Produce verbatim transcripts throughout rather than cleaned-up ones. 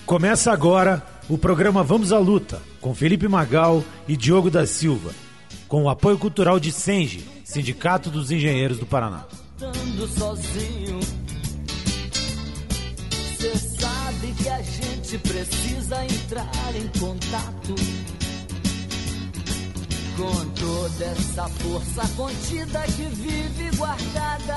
Começa agora o programa Vamos à Luta, com Felipe Magal e Diogo da Silva, com o apoio cultural de Senji, Sindicato dos Engenheiros do Paraná. Sozinho, cê sabe que a gente precisa entrar em contato com toda essa força contida que vive guardada.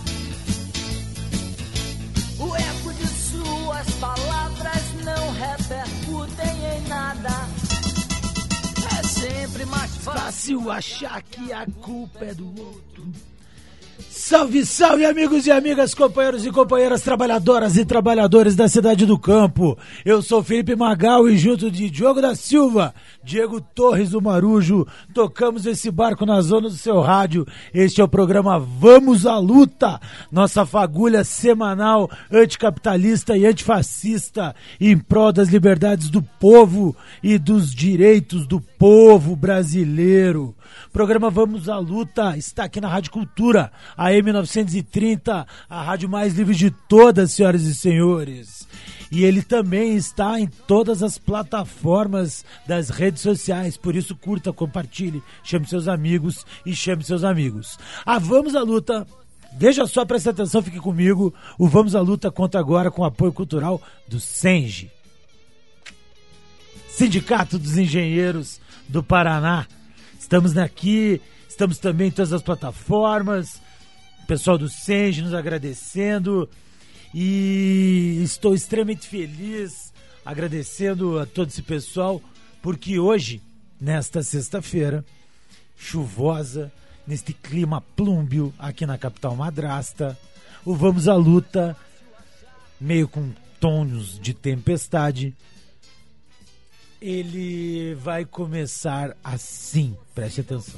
O eco de suas palavras não repercutem em nada. É sempre mais fácil achar que a culpa é do outro. Salve, salve, amigos e amigas, companheiros e companheiras, trabalhadoras e trabalhadores da cidade do campo. Eu sou Felipe Magal e junto de Diogo da Silva, Diego Torres do Marujo, tocamos esse barco na zona do seu rádio. Este é o programa Vamos à Luta, nossa fagulha semanal anticapitalista e antifascista em prol das liberdades do povo e dos direitos do povo brasileiro. Programa Vamos à Luta está aqui na Rádio Cultura, a M novecentos e trinta, a rádio mais livre de todas, senhoras e senhores. E ele também está em todas as plataformas das redes sociais, por isso curta, compartilhe, chame seus amigos e chame seus amigos. A Vamos à Luta, veja só, presta atenção, fique comigo, o Vamos à Luta conta agora com o apoio cultural do Senji, Sindicato dos Engenheiros do Paraná. Estamos aqui, estamos também em todas as plataformas, o pessoal do Senji nos agradecendo e estou extremamente feliz agradecendo a todo esse pessoal, porque hoje, nesta sexta-feira, chuvosa, neste clima plúmbio aqui na capital madrasta, o Vamos à Luta, meio com tons de tempestade, ele vai começar assim, preste atenção.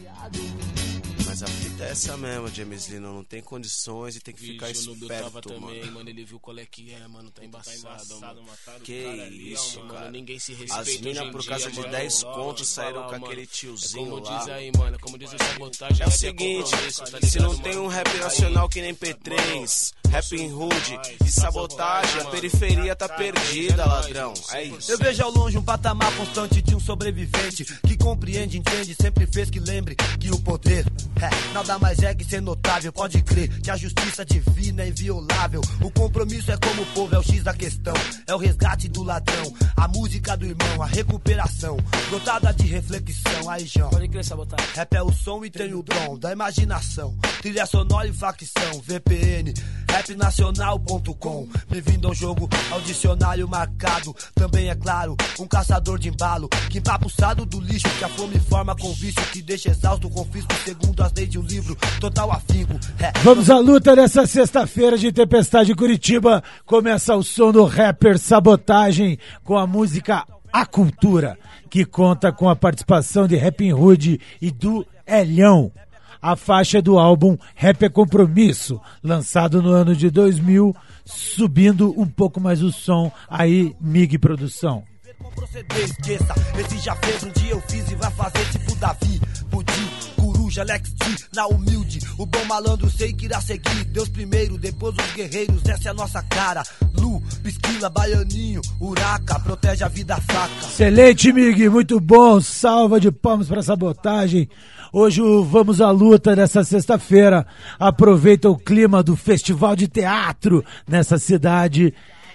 Mas a fita é essa mesmo, James Lino, não tem condições e tem que Vixe, ficar esperto, mano. Também, mano. Ele viu qual é que é, mano, tá embaçado, tá embaçado mano. Que ali, isso, ó, cara. Mano, ninguém se respeita. As minas por causa de dez contos saíram falar, com mano, aquele tiozinho é como lá. Diz aí, mano, como diz o sabotagem, é o seguinte, tá se não tem um rap nacional que nem P três, rap hood e sabotagem, a periferia tá perdida, ladrão. É isso. Eu vejo ao longe um patamar constante de um sobrevivente que compreende, entende, sempre fez que lembre que o poder é, nada mais é que ser notável. Pode crer que a justiça divina é inviolável. O compromisso é como o povo, é o X da questão. É o resgate do ladrão, a música do irmão, a recuperação, dotada de reflexão. Aí, João, pode crer, sabotagem. Rap é o som e tem o dom da imaginação. Trilha sonora e facção, V P N, rap nacional ponto com. Bem-vindo ao jogo, ao dicionário marcado. Também é claro, um caçador de embalo que empapuçado do lixo que a fome forma com vício, que deixa exausto o confisco segundo as leis de um livro. Total afinco. É. Vamos à luta nessa sexta-feira de tempestade em Curitiba. Começa o som do rapper Sabotagem com a música A Cultura, que conta com a participação de Rapping Hood e do Elhão. A faixa do álbum Rap é Compromisso, lançado no ano de dois mil, subindo um pouco mais o som aí, Mig Produção. Proceder, esqueça, esse já fez, um dia eu fiz e vai fazer tipo Davi, Pudim, Coruja, Lex T, na humilde, o bom malandro sei que irá seguir, Deus primeiro, depois os guerreiros, essa é a nossa cara, Lu, Pisquila, Baianinho, Uraca, protege a vida fraca. Excelente, Mig, muito bom, salva de palmas para Sabotagem. Hoje o Vamos à Luta nessa sexta-feira, aproveita o clima do Festival de Teatro nessa cidade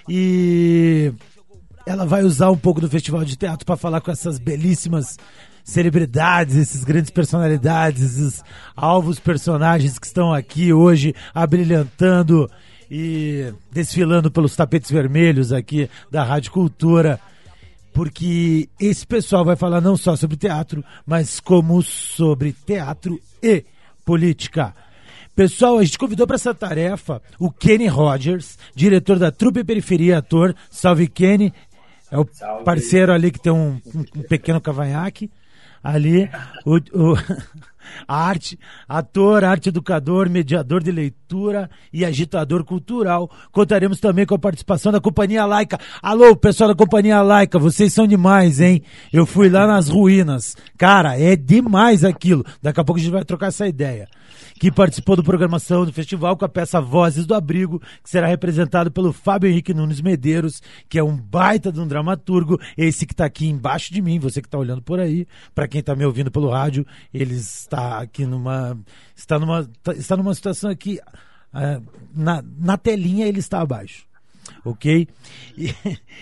e ela vai usar um pouco do Festival de Teatro para falar com essas belíssimas celebridades, esses grandes personalidades, esses alvos personagens que estão aqui hoje abrilhantando e desfilando pelos tapetes vermelhos aqui da Rádio Cultura, porque esse pessoal vai falar não só sobre teatro, mas como sobre teatro e política. Pessoal, a gente convidou para essa tarefa o Kenny Rogers, diretor da Trupe Periferia, ator. Salve, Kenny. É o Salve. Parceiro ali que tem um, um, um pequeno cavanhaque. Ali, o, o, a arte, ator, arte educador, mediador de leitura e agitador cultural. Contaremos também com a participação da Companhia Laica. Alô, pessoal da Companhia Laica, vocês são demais, hein? Eu fui lá nas ruínas. Cara, é demais aquilo. Daqui a pouco a gente vai trocar essa ideia. que participou da programação do festival com a peça Vozes do Abrigo, que será representado pelo Fábio Henrique Nunes Medeiros, que é um baita de um dramaturgo, esse que está aqui embaixo de mim, você que está olhando por aí, para quem está me ouvindo pelo rádio, ele está aqui numa, está numa, está numa situação aqui, uh, na, na telinha ele está abaixo. Ok? E,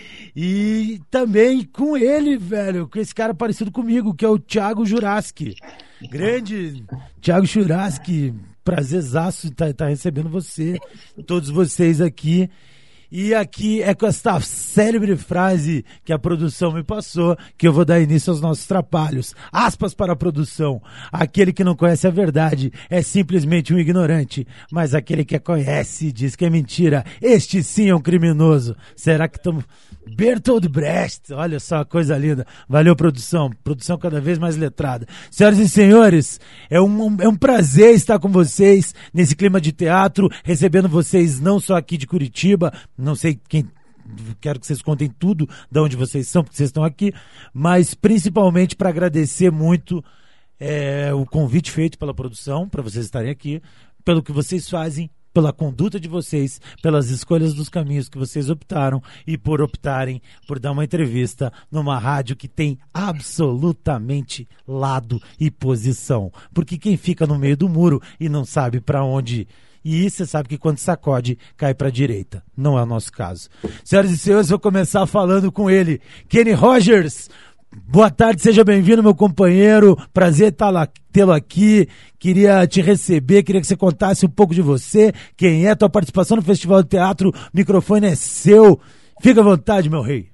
e também com ele, velho, com esse cara parecido comigo, que é o Thiago Juraski. Grande Thiago Juraski, prazerzaço estar tá, tá recebendo você, todos vocês aqui. E aqui é com esta célebre frase que a produção me passou que eu vou dar início aos nossos trapalhos. Aspas para a produção. Aquele que não conhece a verdade é simplesmente um ignorante, mas aquele que a conhece diz que é mentira. Este sim é um criminoso. Será que estamos... Bertold Brecht, olha só, coisa linda. Valeu, produção. Produção cada vez mais letrada. Senhoras e senhores, é um, é um prazer estar com vocês nesse clima de teatro, recebendo vocês não só aqui de Curitiba, não sei quem, quero que vocês contem tudo de onde vocês são, porque vocês estão aqui, mas principalmente para agradecer muito é, o convite feito pela produção, para vocês estarem aqui, pelo que vocês fazem, pela conduta de vocês, pelas escolhas dos caminhos que vocês optaram e por optarem por dar uma entrevista numa rádio que tem absolutamente lado e posição. Porque quem fica no meio do muro e não sabe para onde ir, você sabe que quando sacode, cai para a direita. Não é o nosso caso. Senhoras e senhores, vou começar falando com ele, Kenny Rogers. Boa tarde, seja bem-vindo, meu companheiro. Prazer tê-lo aqui. Queria te receber, queria que você contasse um pouco de você, quem é, tua participação no Festival de Teatro. O microfone é seu. Fica à vontade, meu rei.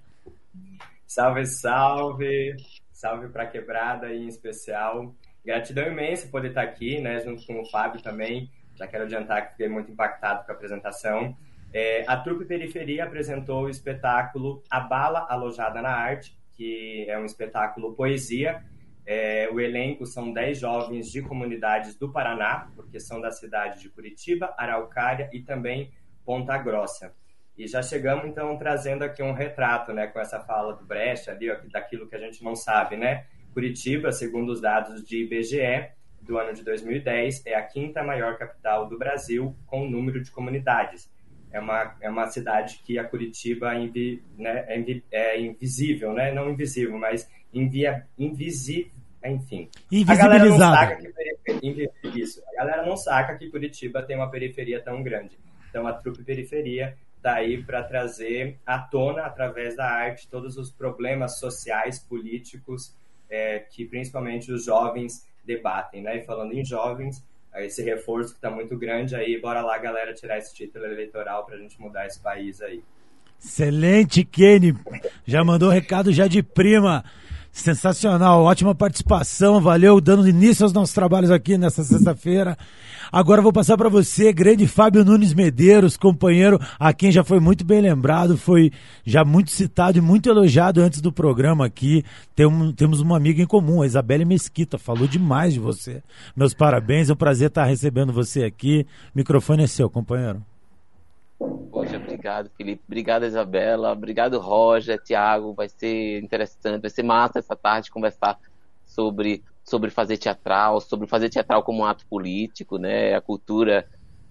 Salve, salve. Salve pra Quebrada aí, em especial. Gratidão imensa poder estar aqui, né, junto com o Fábio também. Já quero adiantar que fiquei muito impactado com a apresentação. É, a Trupe Periferia apresentou o espetáculo A Bala Alojada na Arte, que é um espetáculo poesia. É, o elenco são dez jovens de comunidades do Paraná, porque são da cidade de Curitiba, Araucária e também Ponta Grossa. E já chegamos, então, trazendo aqui um retrato, né, com essa fala do Brecht ali, ó, daquilo que a gente não sabe, né? Curitiba, segundo os dados de I B G E, do ano de dois mil e dez, é a quinta maior capital do Brasil com o número de comunidades. É uma, é uma cidade que a Curitiba invi, né, é, invi, é invisível, né? Não invisível, mas invia, invisível, enfim. A galera não saca que, isso, a galera não saca que Curitiba tem uma periferia tão grande. Então a Trupe Periferia está aí para trazer à tona, através da arte, todos os problemas sociais, políticos, é, que principalmente os jovens debatem, né? E falando em jovens, esse reforço que está muito grande aí, bora lá, galera, tirar esse título eleitoral para a gente mudar esse país aí. Excelente, Kenny. Já mandou recado já de prima. Sensacional, ótima participação, valeu, dando início aos nossos trabalhos aqui nessa sexta-feira. Agora eu vou passar para você, grande Fábio Nunes Medeiros, companheiro, a quem já foi muito bem lembrado, foi já muito citado e muito elogiado antes do programa aqui. Tem um, temos uma amiga em comum, a Isabelle Mesquita, falou demais de você. Meus parabéns, é um prazer estar recebendo você aqui. O microfone é seu, companheiro. Poxa, obrigado, Felipe. Obrigado, Isabela. Obrigado, Roger, Thiago. Vai ser interessante, vai ser massa essa tarde conversar sobre, sobre fazer teatral, sobre fazer teatral como um ato político, né? A cultura,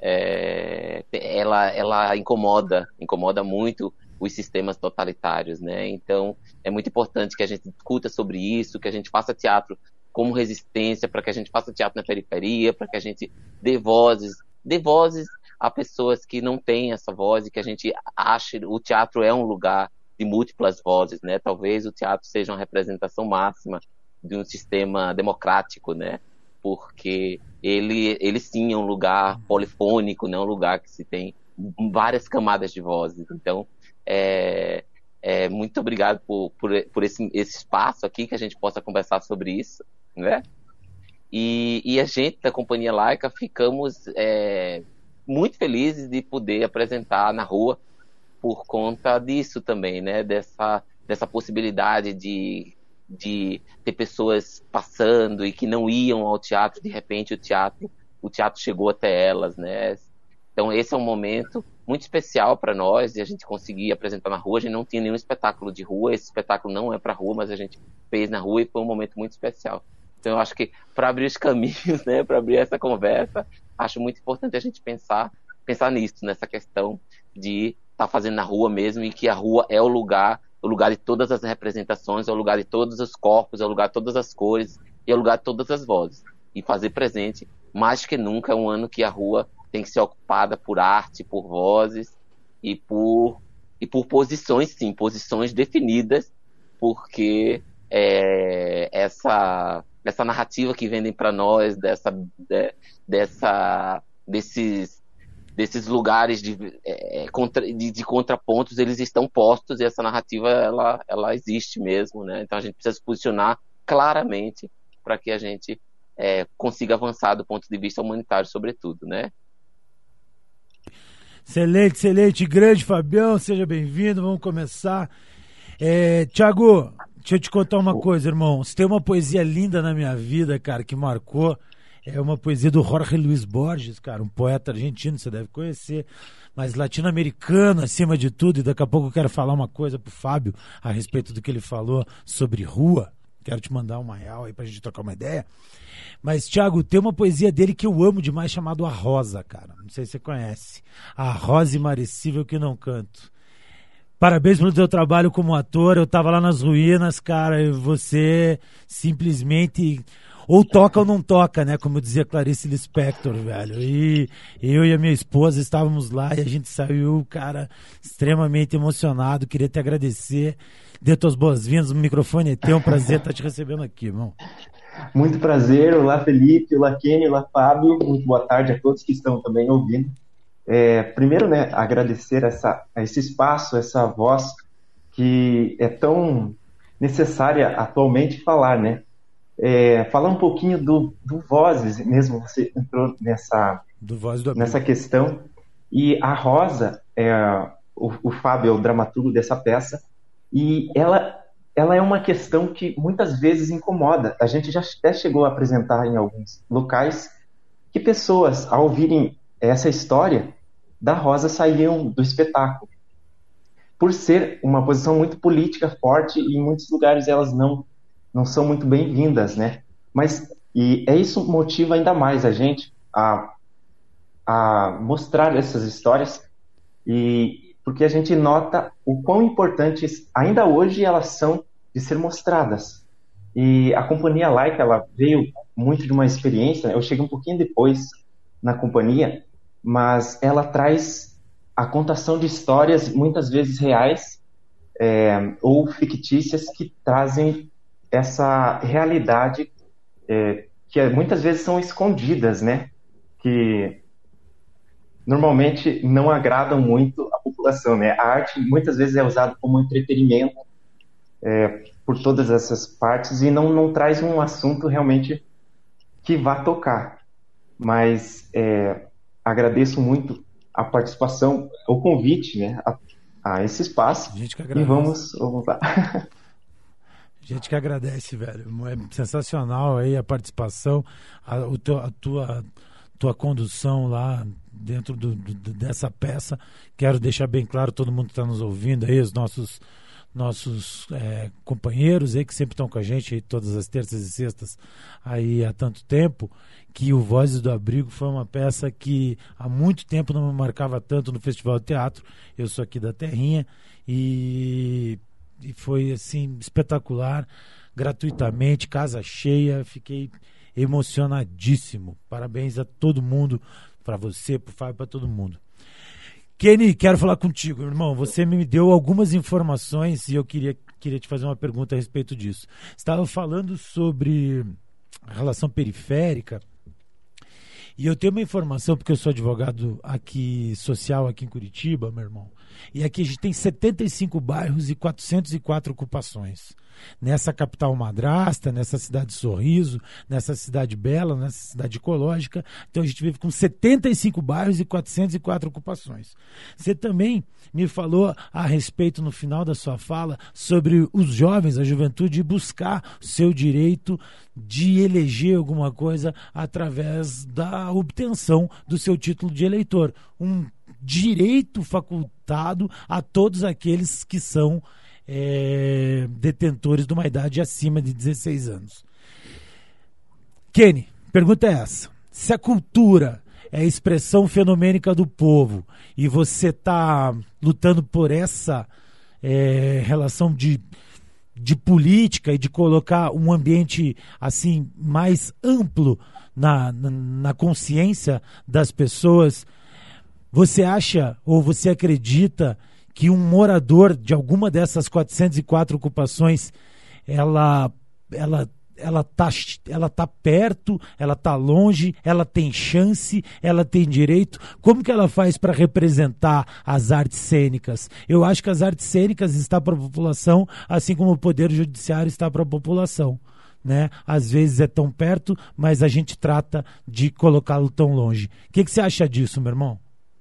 é, ela, ela incomoda, incomoda muito os sistemas totalitários, né? Então, é muito importante que a gente discuta sobre isso, que a gente faça teatro como resistência, para que a gente faça teatro na periferia, para que a gente dê vozes, dê vozes a pessoas que não têm essa voz e que a gente acha o teatro é um lugar de múltiplas vozes, né? Talvez o teatro seja uma representação máxima de um sistema democrático, né? Porque ele, ele sim é um lugar polifônico, né? Um lugar que se tem várias camadas de vozes. Então, é, é, muito obrigado por, por, por esse, esse espaço aqui, que a gente possa conversar sobre isso, né? E, e a gente, da Companhia Laica, ficamos... É, muito felizes de poder apresentar na rua por conta disso também, né? Dessa, dessa possibilidade de, de ter pessoas passando e que não iam ao teatro, de repente o teatro, o teatro chegou até elas, né? Então esse é um momento muito especial para nós, e a gente conseguir apresentar na rua. A gente não tinha nenhum espetáculo de rua, esse espetáculo não é para rua, mas a gente fez na rua e foi um momento muito especial. Então eu acho que para abrir os caminhos, né, para abrir essa conversa, acho muito importante a gente pensar, pensar nisso, nessa questão de estar tá fazendo na rua mesmo, e que a rua é o lugar, o lugar de todas as representações, é o lugar de todos os corpos, é o lugar de todas as cores, e é o lugar de todas as vozes. E fazer presente, mais que nunca, é um ano que a rua tem que ser ocupada por arte, por vozes e por, e por posições, sim, posições definidas, porque é, essa, essa narrativa que vendem para nós, dessa, de, dessa, desses, desses lugares de, é, contra, de, de contrapontos, eles estão postos, e essa narrativa ela, ela existe mesmo, né? Então a gente precisa se posicionar claramente para que a gente é, consiga avançar do ponto de vista humanitário, sobretudo, né? Excelente, excelente, grande Fabião, seja bem-vindo, vamos começar. É, Thiago, deixa eu te contar uma coisa, irmão. Se tem uma poesia linda na minha vida, cara, que marcou, é uma poesia do Jorge Luis Borges, cara, um poeta argentino, você deve conhecer, mas latino-americano acima de tudo, e daqui a pouco eu quero falar uma coisa pro Fábio a respeito do que ele falou sobre rua. Quero te mandar uma real aí pra gente trocar uma ideia. Mas, Thiago, tem uma poesia dele que eu amo demais, chamado A Rosa, cara. Não sei se você conhece. A Rosa Imarecível que Não Canto. Parabéns pelo teu trabalho como ator. Eu tava lá nas ruínas, cara, e você simplesmente ou toca ou não toca, né? Como dizia Clarice Lispector, velho. E eu e a minha esposa estávamos lá e a gente saiu, cara, extremamente emocionado. Queria te agradecer. Dê tuas boas-vindas, o microfone é teu, um prazer estar te recebendo aqui, irmão. Muito prazer, olá Felipe, olá Kenny, olá Fábio, muito boa tarde a todos que estão também ouvindo. É, primeiro, né, agradecer essa, esse espaço, essa voz que é tão necessária atualmente falar, né? É, falar um pouquinho do, do Vozes, mesmo você entrou nessa, do Voz do nessa questão, e a Rosa, é, o, o Fábio é o dramaturgo dessa peça, e ela, ela é uma questão que muitas vezes incomoda. A gente já até chegou a apresentar em alguns locais que pessoas, ao ouvirem essa história da Rosa, saíam do espetáculo. Por ser uma posição muito política forte, e em muitos lugares elas não, não são muito bem-vindas, né? Mas e é isso motiva ainda mais a gente a, a mostrar essas histórias, e porque a gente nota o quão importantes ainda hoje elas são de ser mostradas. E a Companhia Laica, ela veio muito de uma experiência, né? Eu cheguei um pouquinho depois na companhia, mas ela traz a contação de histórias muitas vezes reais é, ou fictícias, que trazem essa realidade é, que muitas vezes são escondidas, né? Que normalmente não agradam muito a população, né? A arte muitas vezes é usada como entretenimento é, por todas essas partes, e não, não traz um assunto realmente que vá tocar. Mas é, agradeço muito a participação, o convite, né, a, a esse espaço, e vamos, vamos lá. Gente que agradece, velho. É sensacional aí a participação, a, o teu, a tua... tua condução lá dentro do, do, dessa peça. Quero deixar bem claro, todo mundo que está nos ouvindo aí, os nossos, nossos é, companheiros aí que sempre estão com a gente aí todas as terças e sextas aí há tanto tempo, que o Vozes do Abrigo foi uma peça que há muito tempo não me marcava tanto no Festival de Teatro. Eu sou aqui da Terrinha e, e foi assim espetacular, gratuitamente, casa cheia, fiquei emocionadíssimo. Parabéns a todo mundo, para você, para o Fábio, para todo mundo. Kenny, quero falar contigo, irmão. Você me deu algumas informações e eu queria, queria te fazer uma pergunta a respeito disso. Você estava falando sobre a relação periférica, e eu tenho uma informação, porque eu sou advogado aqui social aqui em Curitiba, meu irmão, e aqui a gente tem setenta e cinco bairros e quatrocentas e quatro ocupações. Nessa capital madrasta, nessa cidade Sorriso, nessa cidade bela, nessa cidade ecológica. Então a gente vive com setenta e cinco bairros e quatrocentas e quatro ocupações. Você também me falou a respeito, no final da sua fala, sobre os jovens, a juventude, buscar o seu direito de eleger alguma coisa através da obtenção do seu título de eleitor. Um direito facultado a todos aqueles que são É, detentores de uma idade acima de dezesseis anos. Kenny, pergunta é essa. Se a cultura é a expressão fenomênica do povo e você está lutando por essa é, relação de, de política e de colocar um ambiente assim mais amplo na, na, na consciência das pessoas, você acha ou você acredita que um morador de alguma dessas quatrocentas e quatro ocupações, ela, ela, ela tá, ela tá perto, ela tá longe, ela tem chance, ela tem direito? Como que ela faz para representar as artes cênicas? Eu acho que as artes cênicas estão para a população, assim como o poder judiciário está para a população, né? Às vezes é tão perto, mas a gente trata de colocá-lo tão longe. O que, que você acha disso, meu irmão?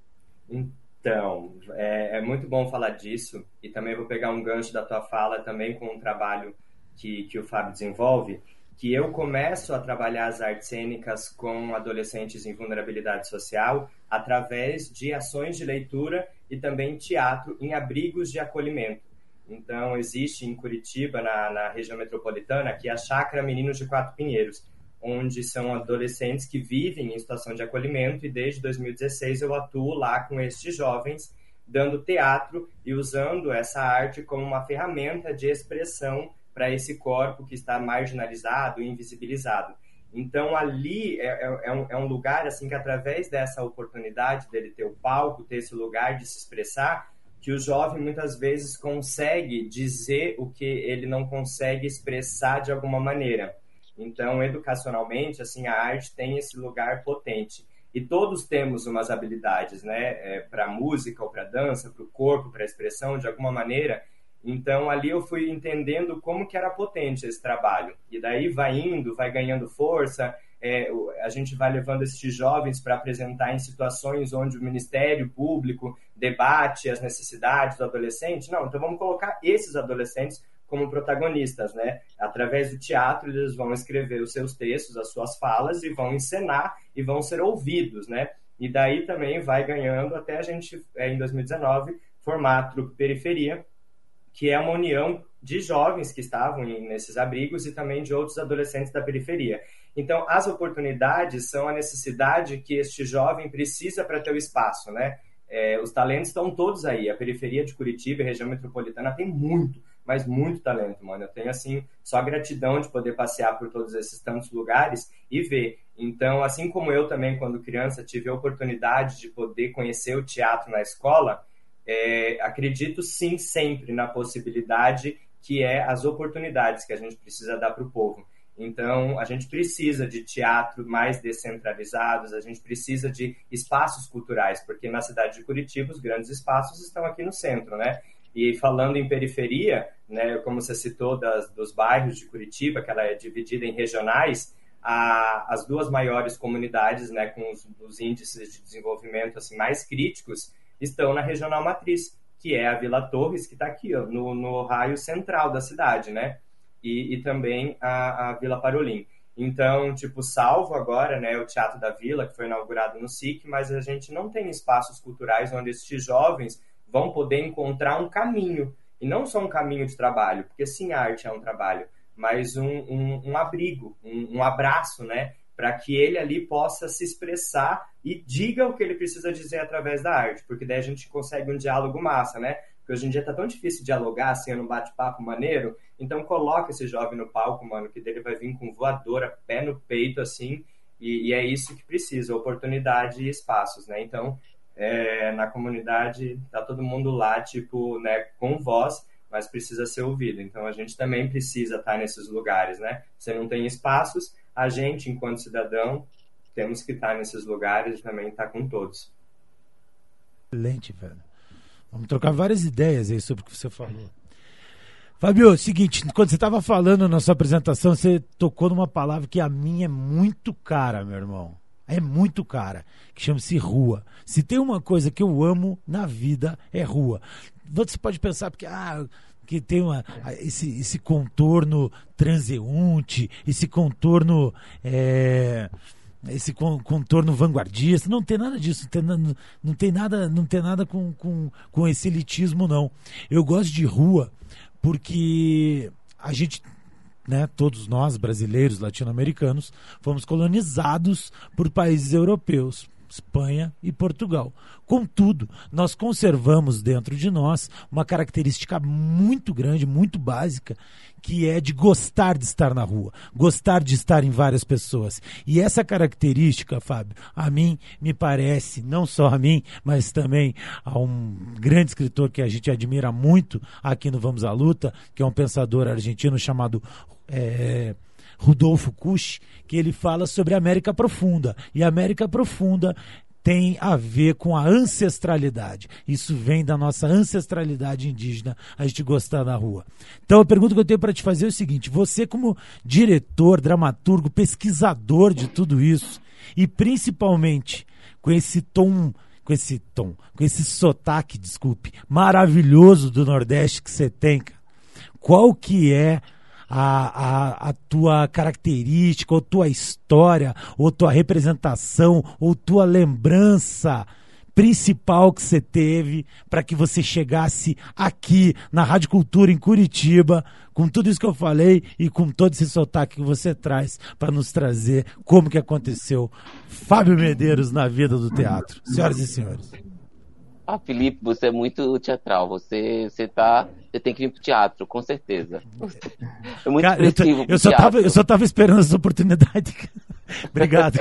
Então, é, é muito bom falar disso, e também vou pegar um gancho da tua fala também com um trabalho que, que o Fábio desenvolve, que eu começo a trabalhar as artes cênicas com adolescentes em vulnerabilidade social através de ações de leitura e também teatro em abrigos de acolhimento. Então, existe em Curitiba, na, na região metropolitana, aqui a Chácara Meninos de Quatro Pinheiros, onde são adolescentes que vivem em situação de acolhimento, e desde dois mil e dezesseis eu atuo lá com estes jovens, dando teatro e usando essa arte como uma ferramenta de expressão para esse corpo que está marginalizado e invisibilizado. Então, ali é, é, um, é um lugar assim, que, através dessa oportunidade dele ter o palco, ter esse lugar de se expressar, que o jovem muitas vezes consegue dizer o que ele não consegue expressar de alguma maneira. Então, educacionalmente, assim, a arte tem esse lugar potente. E todos temos umas habilidades, né? É, para música ou para dança, para o corpo, para a expressão, de alguma maneira. Então, ali eu fui entendendo como que era potente esse trabalho. E daí vai indo, vai ganhando força. É, a gente vai levando esses jovens para apresentar em situações onde o Ministério Público debate as necessidades do adolescente. Não, então vamos colocar esses adolescentes como protagonistas, né? Através do teatro, eles vão escrever os seus textos, as suas falas, e vão encenar e vão ser ouvidos, né? E daí também vai ganhando até a gente, em dois mil e dezenove, formar a Trupe Periferia, que é uma união de jovens que estavam nesses abrigos e também de outros adolescentes da periferia. Então, as oportunidades são a necessidade que este jovem precisa para ter o espaço, né? É, os talentos estão todos aí. A periferia de Curitiba e a região metropolitana tem muito, mas muito talento, mano. Eu tenho, assim, só gratidão de poder passear por todos esses tantos lugares e ver. Então, assim como eu também, quando criança, tive a oportunidade de poder conhecer o teatro na escola, é, acredito, sim, sempre na possibilidade que é as oportunidades que a gente precisa dar para o povo. Então, a gente precisa de teatro mais descentralizados, a gente precisa de espaços culturais, porque na cidade de Curitiba os grandes espaços estão aqui no centro, né? E falando em periferia, né, como você citou das, dos bairros de Curitiba, que ela é dividida em regionais, a, as duas maiores comunidades, né, com os, os índices de desenvolvimento assim, mais críticos, estão na regional matriz, que é a Vila Torres, que está aqui, ó, no, no raio central da cidade, né? E, e também a, a Vila Parolim. Então, tipo, salvo agora, né, o Teatro da Vila, que foi inaugurado no S I C, mas a gente não tem espaços culturais onde esses jovens vão poder encontrar um caminho, e não só um caminho de trabalho, porque sim, a arte é um trabalho, mas um, um, um abrigo, um, um abraço, né, para que ele ali possa se expressar e diga o que ele precisa dizer através da arte, porque daí a gente consegue um diálogo massa, né? Porque hoje em dia tá tão difícil dialogar, assim, num bate-papo maneiro, então coloca esse jovem no palco, mano, que dele vai vir com voadora, pé no peito, assim, e, e é isso que precisa, oportunidade e espaços, né? Então, é, na comunidade, tá todo mundo lá, tipo, né, com voz, mas precisa ser ouvido. Então, a gente também precisa estar nesses lugares, né? Você não tem espaços, a gente, enquanto cidadão, temos que estar nesses lugares e também estar com todos. Excelente, velho. Vamos trocar várias ideias aí sobre o que você falou. Fábio, seguinte, quando você estava falando na sua apresentação, você tocou numa palavra que a minha é muito cara, meu irmão. É muito cara, que chama-se rua. Se tem uma coisa que eu amo na vida, é rua. Você pode pensar, porque ah, que tem uma, esse, esse contorno transeunte, esse contorno... É... esse contorno vanguardista, não tem nada disso, não tem, não, não tem nada, não tem nada com, com, com esse elitismo, não. Eu gosto de rua porque a gente né, todos nós, brasileiros, latino-americanos, fomos colonizados por países europeus, Espanha e Portugal. Contudo, nós conservamos dentro de nós uma característica muito grande, muito básica, que é de gostar de estar na rua, gostar de estar em várias pessoas. E essa característica, Fábio, a mim me parece, não só a mim, mas também a um grande escritor que a gente admira muito aqui no Vamos à Luta, que é um pensador argentino chamado É, Rudolfo Kusch, que ele fala sobre a América Profunda. E a América Profunda tem a ver com a ancestralidade. Isso vem da nossa ancestralidade indígena, a gente gostar da rua. Então a pergunta que eu tenho para te fazer é o seguinte: você, como diretor, dramaturgo, pesquisador de tudo isso, e principalmente com esse tom, com esse tom, com esse sotaque, desculpe, maravilhoso do Nordeste que você tem, cara, qual que é A, a, a tua característica, ou tua história, ou tua representação, ou tua lembrança principal que você teve para que você chegasse aqui na Rádio Cultura em Curitiba, com tudo isso que eu falei e com todo esse sotaque que você traz para nos trazer como que aconteceu Fábio Medeiros na vida do teatro. Senhoras e senhores. Ah, Felipe, você é muito teatral. Você, você tá. Você tem que vir pro teatro, com certeza. É muito Cara, eu, tô, expressivo pro eu, só teatro. tava, eu só tava esperando essa oportunidade. Obrigado.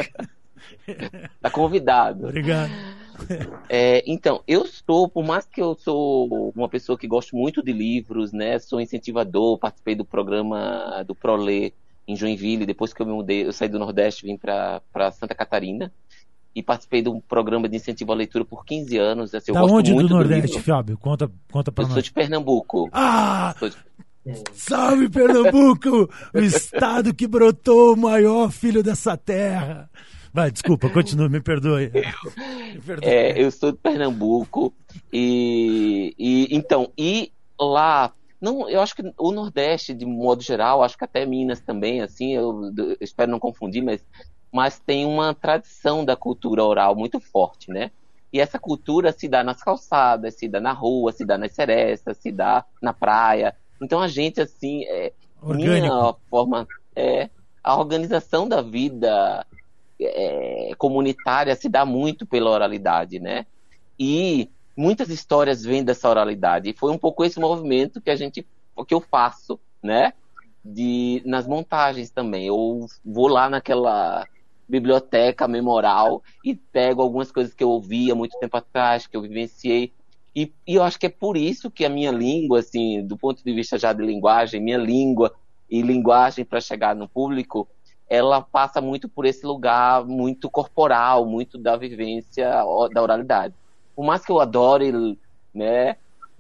Tá convidado. Obrigado. É, então, eu sou, por mais que eu sou uma pessoa que gosto muito de livros, né? Sou incentivador, participei do programa do Prolê em Joinville. Depois que eu me mudei, eu saí do Nordeste, vim para Santa Catarina. E participei de um programa de incentivo à leitura por quinze anos. Assim, eu Da gosto onde muito do Nordeste, livro. Fábio? Conta, conta pra Eu nós. sou de Pernambuco. Ah! Sou de... Salve, Pernambuco! O estado que brotou o maior filho dessa terra. Vai, desculpa, continua, me perdoe. Me perdoe. É, eu sou de Pernambuco. E, e então, e lá... Não, eu acho que o Nordeste, de modo geral, acho que até Minas também, assim, eu, eu espero não confundir, mas... mas tem uma tradição da cultura oral muito forte, né? E essa cultura se dá nas calçadas, se dá na rua, se dá nas serestas, se dá na praia. Então a gente, assim, é, minha forma, é, a organização da vida é, comunitária se dá muito pela oralidade, né? E muitas histórias vêm dessa oralidade. E foi um pouco esse movimento que a gente, que eu faço, né? De, nas montagens também. Eu vou lá naquela biblioteca memoral e pego algumas coisas que eu ouvi há muito tempo atrás, que eu vivenciei, e, e eu acho que é por isso que a minha língua, assim, do ponto de vista já de linguagem, minha língua e linguagem para chegar no público, ela passa muito por esse lugar muito corporal, muito da vivência da oralidade. Por mais que eu adore, né,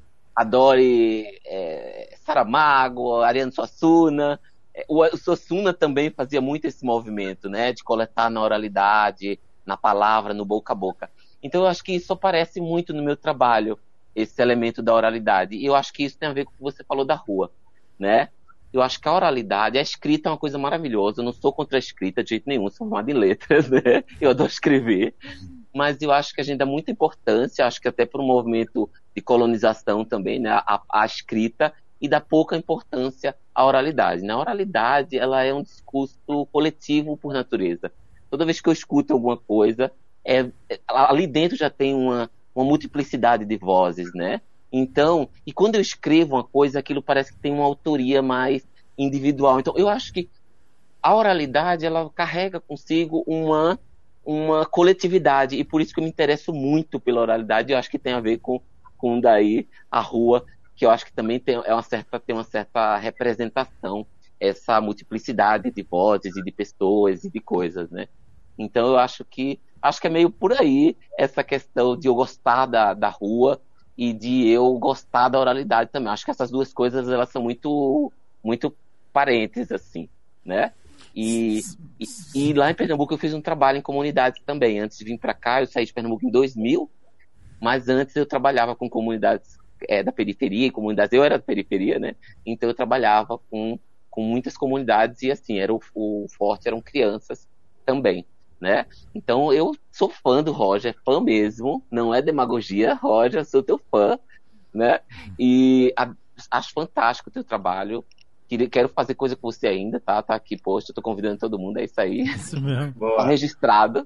adore é, Saramago, Ariano Suassuna, o Suassuna também fazia muito esse movimento, né, de coletar na oralidade, na palavra, no boca a boca. Então eu acho que isso aparece muito no meu trabalho, esse elemento da oralidade. E eu acho que isso tem a ver com o que você falou da rua, né? Eu acho que a oralidade, a escrita é uma coisa maravilhosa. Eu não sou contra a escrita de jeito nenhum, sou formado em letras, né? Eu adoro escrever. Mas eu acho que a gente dá muita importância, acho que até para o movimento de colonização também, né? A, a escrita, e dá pouca importância à oralidade. Na oralidade, ela é um discurso coletivo por natureza. Toda vez que eu escuto alguma coisa, é, ali dentro já tem uma, uma multiplicidade de vozes, né? Então, e quando eu escrevo uma coisa, aquilo parece que tem uma autoria mais individual. Então, eu acho que a oralidade, ela carrega consigo uma, uma coletividade, e por isso que eu me interesso muito pela oralidade. Eu acho que tem a ver com, com daí a rua, que eu acho que também tem, é uma certa, tem uma certa representação, essa multiplicidade de vozes e de pessoas e de coisas, né? Então eu acho que acho que é meio por aí essa questão de eu gostar da, da rua e de eu gostar da oralidade também. Acho que essas duas coisas, elas são muito, muito parentes, assim, né? E, e, e lá em Pernambuco eu fiz um trabalho em comunidades também. Antes de vir para cá, eu saí de Pernambuco em dois mil, mas antes eu trabalhava com comunidades É, da periferia e comunidades, eu era da periferia, né? Então eu trabalhava com, com muitas comunidades e assim, era o, o forte eram crianças também, né? Então eu sou fã do Roger, fã mesmo, não é demagogia, Roger, sou teu fã, né? E a, acho fantástico o teu trabalho, quero fazer coisa com você ainda, tá? Tá aqui, poxa, eu tô convidando todo mundo, é isso aí. Isso mesmo. Tá registrado.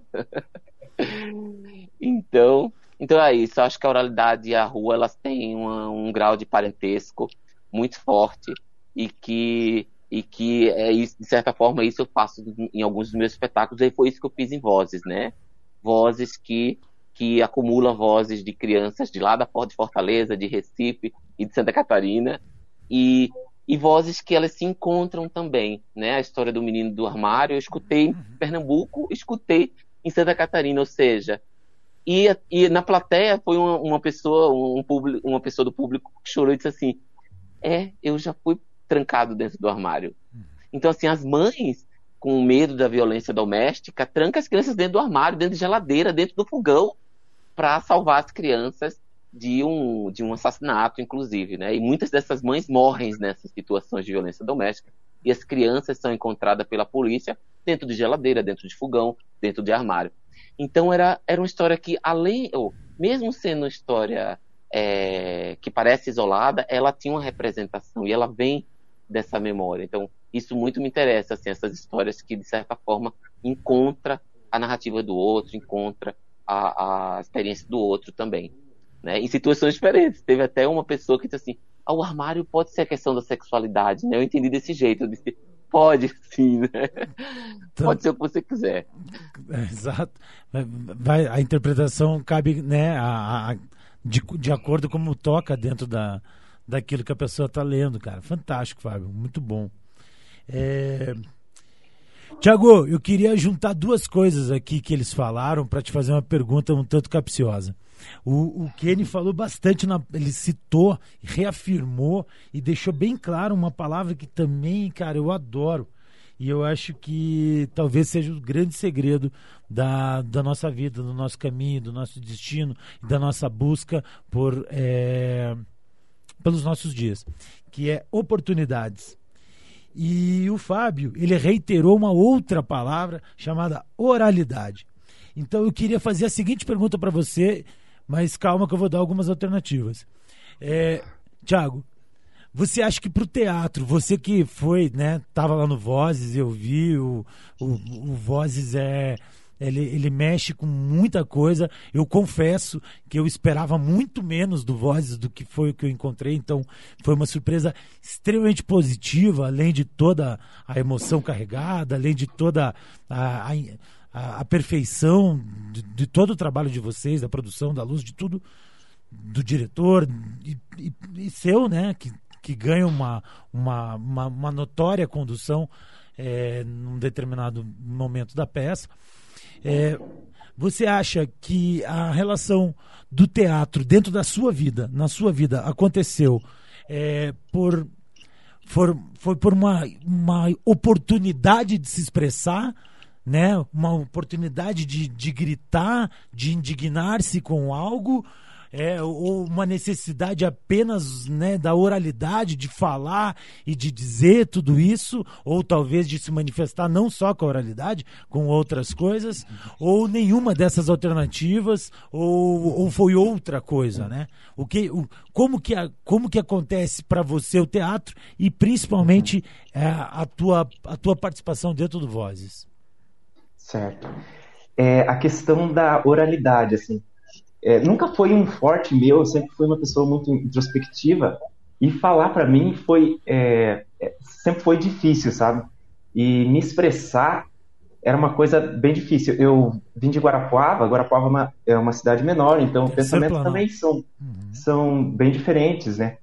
então, então é isso. Eu acho que a oralidade e a rua, elas têm uma, um grau de parentesco muito forte e que, e que é isso, de certa forma, isso eu faço em alguns dos meus espetáculos, e foi isso que eu fiz em Vozes, né? Vozes que, que acumulam vozes de crianças de lá da Porta de Fortaleza, de Recife e de Santa Catarina, e, e vozes que elas se encontram também, né? A história do menino do armário, eu escutei em Pernambuco, escutei em Santa Catarina, ou seja, e, e na plateia foi uma, uma pessoa, um público, uma pessoa do público que chorou e disse assim, é, eu já fui trancado dentro do armário. Então, assim, as mães, com medo da violência doméstica, trancam as crianças dentro do armário, dentro de geladeira, dentro do fogão, para salvar as crianças de um, de um assassinato, inclusive, né? E muitas dessas mães morrem nessas situações de violência doméstica, e as crianças são encontradas pela polícia dentro de geladeira, dentro de fogão, dentro de armário. Então, era, era uma história que, além, ou, mesmo sendo uma história é, que parece isolada, ela tinha uma representação, e ela vem dessa memória. Então, isso muito me interessa, assim, essas histórias que, de certa forma, encontra a narrativa do outro, encontra a, a experiência do outro também, né? Em situações diferentes. Teve até uma pessoa que disse assim, ah, o armário pode ser a questão da sexualidade, né? Eu entendi desse jeito, eu disse, pode sim, né? Então, pode ser o que você quiser. É, exato. Vai, a interpretação cabe, né, a, a, de, de acordo com como toca dentro da, daquilo que a pessoa está lendo, cara. Fantástico, Fábio, muito bom. É... Tiago, eu queria juntar duas coisas aqui que eles falaram para te fazer uma pergunta um tanto capciosa. O, o Kenny falou bastante, na, ele citou, reafirmou e deixou bem claro uma palavra que também, cara, eu adoro. E eu acho que talvez seja o grande segredo da, da nossa vida, do nosso caminho, do nosso destino e da nossa busca por, é, pelos nossos dias, que é oportunidades. E o Fábio, ele reiterou uma outra palavra chamada oralidade. Então eu queria fazer a seguinte pergunta para você, mas calma que eu vou dar algumas alternativas. É, Tiago, você acha que para o teatro, você que foi, né, estava lá no Vozes, eu vi, o, o, o Vozes é... Ele, ele mexe com muita coisa. Eu confesso que eu esperava muito menos do Vozes do que foi o que eu encontrei. Então foi uma surpresa extremamente positiva, além de toda a emoção carregada, além de toda a, a, a perfeição de, de todo o trabalho de vocês, da produção, da luz, de tudo, do diretor e, e, e seu, né, que, que ganha uma, uma, uma, uma notória condução é, num determinado momento da peça. É, você acha que a relação do teatro dentro da sua vida, na sua vida, aconteceu é, por, for, foi por uma, uma oportunidade de se expressar, né? Uma oportunidade de, de gritar, de indignar-se com algo, é, ou uma necessidade apenas, né, da oralidade, de falar e de dizer tudo isso, ou talvez de se manifestar não só com a oralidade, com outras coisas, ou nenhuma dessas alternativas, ou, ou foi outra coisa, né? O que, o, como, que, como que acontece para você o teatro e principalmente é, a, tua, a tua participação dentro do Vozes? Certo. É, a questão da oralidade, assim, É, nunca foi um forte meu, eu sempre fui uma pessoa muito introspectiva, e falar para mim foi é, sempre foi difícil, sabe? E me expressar era uma coisa bem difícil. Eu vim de Guarapuava, Guarapuava é uma, é uma cidade menor, então os pensamentos também são, uhum. são bem diferentes, né?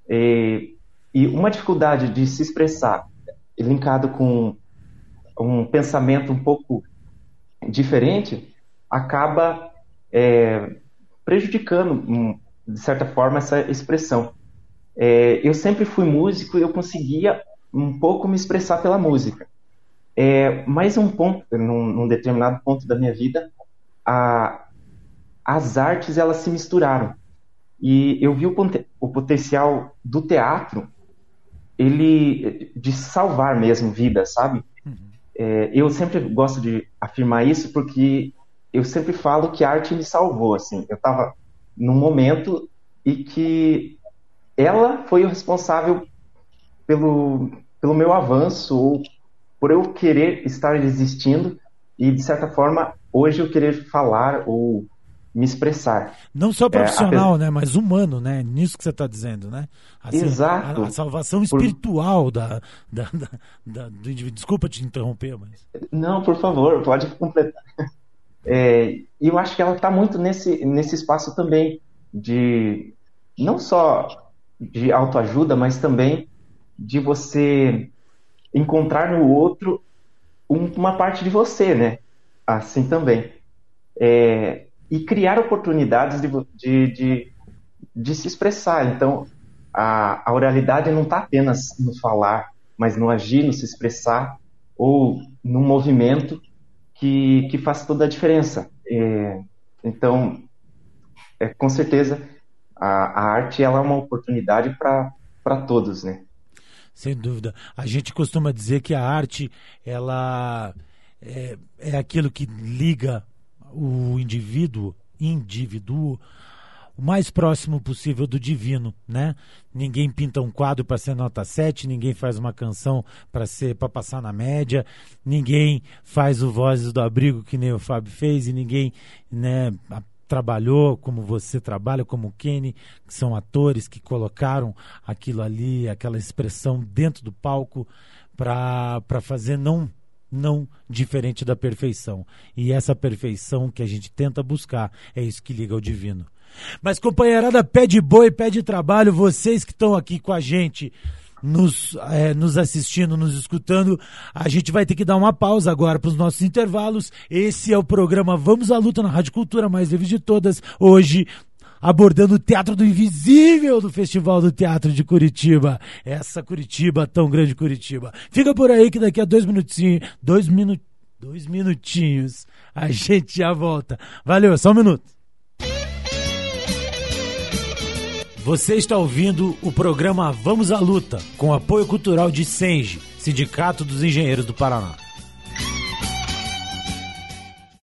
E, e uma dificuldade de se expressar, linkado com um pensamento um pouco diferente, acaba... É, prejudicando, de certa forma, essa expressão. É, eu sempre fui músico e eu conseguia um pouco me expressar pela música. É, mas um ponto, num, num determinado ponto da minha vida, a, as artes elas se misturaram. E eu vi o, o potencial do teatro, ele de salvar mesmo vidas, sabe? É, eu sempre gosto de afirmar isso porque eu sempre falo que a arte me salvou, assim. Eu estava num momento e que ela foi o responsável pelo, pelo meu avanço, ou por eu querer estar existindo e, de certa forma, hoje eu querer falar ou me expressar. Não só profissional, é, apes... né, mas humano, né? Nisso que você está dizendo, né? Assim, Exato. A, a salvação espiritual por... da, da, da, da, do indivíduo. Desculpa te interromper, mas... Não, por favor, pode completar. É, e eu acho que ela está muito nesse, nesse espaço também de, não só de autoajuda, mas também de você encontrar no outro um, uma parte de você, né? Assim também. É... E criar oportunidades de, de, de, de se expressar. Então, a, a oralidade não está apenas no falar, mas no agir, no se expressar, ou no movimento que, que faz toda a diferença. É, então, é, com certeza, a, a arte ela é uma oportunidade para todos, né? Sem dúvida. A gente costuma dizer que a arte ela é, é aquilo que liga o indivíduo, indivíduo, o mais próximo possível do divino, né? Ninguém pinta um quadro para ser nota sete, ninguém faz uma canção para ser para passar na média, ninguém faz o Vozes do Abrigo que nem o Fábio fez, e ninguém, né, trabalhou como você trabalha, como o Kenny, que são atores que colocaram aquilo ali, aquela expressão dentro do palco para para fazer não não diferente da perfeição. E essa perfeição que a gente tenta buscar é isso que liga ao divino. Mas, companheirada, pé de boi, pé de trabalho, vocês que estão aqui com a gente, nos, é, nos assistindo, nos escutando, a gente vai ter que dar uma pausa agora para os nossos intervalos. Esse é o programa Vamos à Luta na Rádio Cultura, mais livre de todas. Hoje, abordando o Teatro do Invisível do Festival do Teatro de Curitiba. Essa Curitiba, tão grande Curitiba. Fica por aí que daqui a dois minutinhos, dois, minu, dois minutinhos, a gente já volta. Valeu, só um minuto. Você está ouvindo o programa Vamos à Luta, com apoio cultural de Senge, Sindicato dos Engenheiros do Paraná.